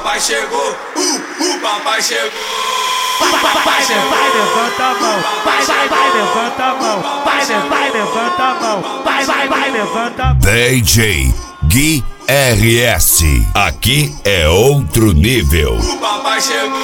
papai chegou, papai chegou. Vai, levanta a mão. Vai, levanta a mão. Vai, levanta a mão. Vai, levanta a mão. DJ Gui RS, aqui é outro nível. O papai chegou.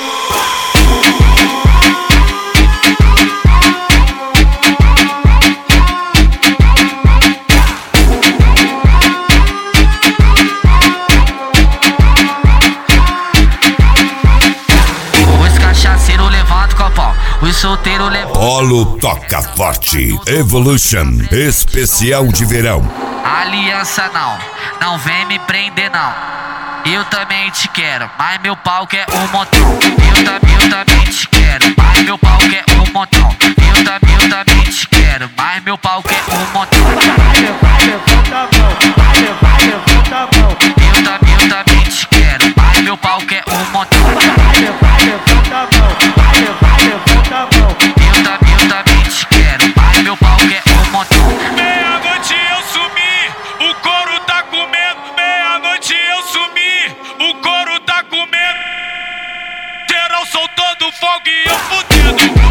Os solteiros levam. Polo toca forte. Evolution especial de verão. Aliança não vem me prender não. Eu também te quero, mas meu pau quer um montão. Eu também te quero, mas meu pau quer um montão. Eu também te quero, mas meu pau quer um montão. Vai, levanta a mão. Vai, levanta a mão. Eu também te quero, mas meu pau quer um montão. Vai, levanta a mão. Vai, levanta a mão. Eu também te quero, mas meu pau quer um montão. Meia-noite eu sumi, o couro tá comendo. Meia-noite eu sumi, o couro tá comendo. Geral soltando fogo e eu fudendo.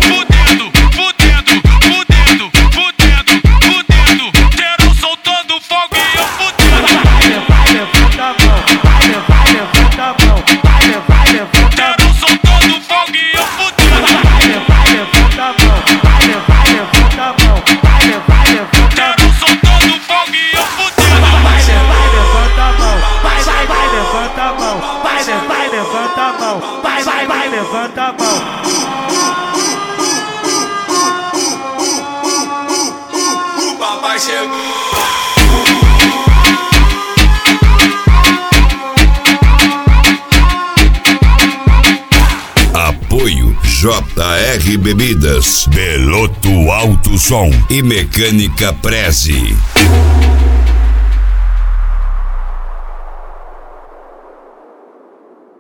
Geral soltando fogo e eu fudendo. Vai, levanta a mão. Vai, levanta a mão. Vai, levanta a mão. Geral soltando fogo e eu fudendo. Vai, levanta a mão. Vai, levanta a mão. Vai, levanta a mão. Geral soltando fogo e eu fudendo. Vai, levanta a mão. Vai, levanta a mão. Vai, levanta a mão. Vai, levanta a mão. O papai chegou. Apoio JR Bebidas, Beloto Alto Som e Mecânica Preze.